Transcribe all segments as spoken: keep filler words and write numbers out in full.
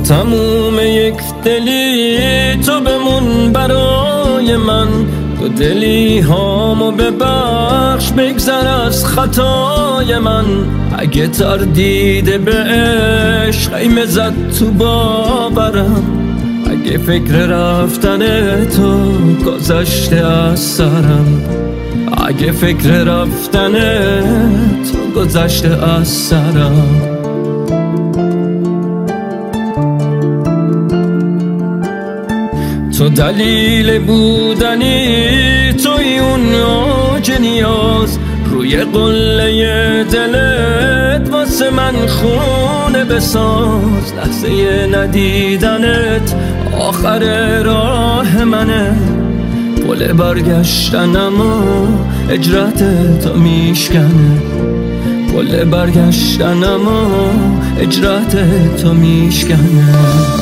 تموم یک دلی تو بمون برای من، تو دلی هامو ببخش بگذر از خطای من. اگه تردید به عشق خیمه زد تو باورم، اگه فکر رفتن تو گذشته از سرم، اگه فکر رفتن تو گذشته از سرم. تو دلیل بودنی، توی اون اوج نیاز، روی قله دلت واسه من خونه بساز. لحظه ندیدنت آخر راه منه، پل برگشتنم و اجرت تو میشکنه، پل برگشتنم و اجرت تو میشکنه.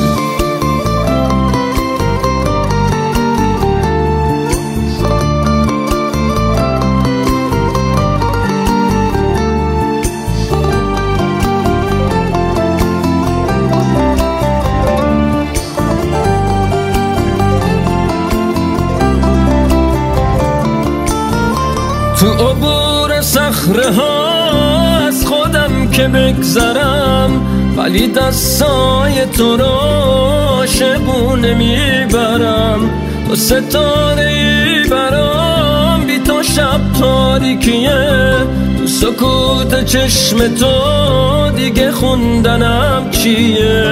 تو عبور صخره ها از خودم که بگذرم، ولی دستای تو رو عاشقونه میبرم. تو ستاره ای برام، بی تو شب تاریکیه، تو سکوت چشم تو دیگه خوندنم چیه.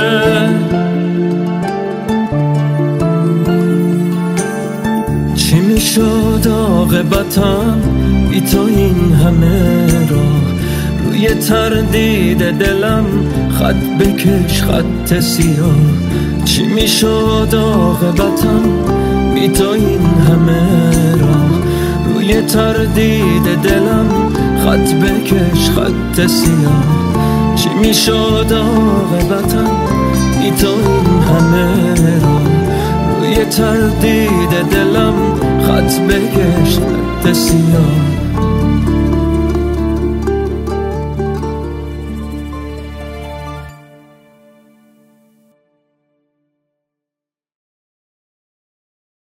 چی میشد عاقبتم بی تو این همه راه، روی تردید دلم خط بکش خط سیاه. چی میشد عاقبتم بی تو این همه راه، روی تردید دلم خط بکش خط سیاه. چی میشد عاقبتم بی تو این همه راه، روی تردید دلم خط بکش خط سیاه.